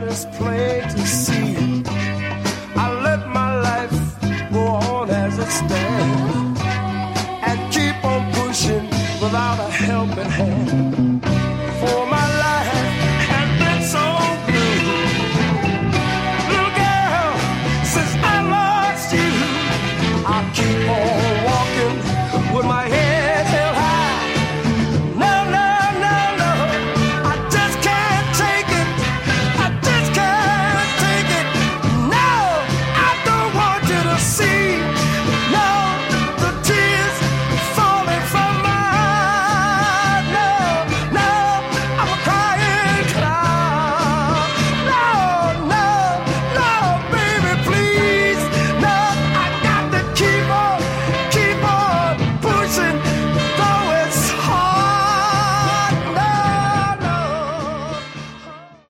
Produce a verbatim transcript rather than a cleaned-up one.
it's plain to see. I let my life go on as it stands and keep on pushing without a helping hand.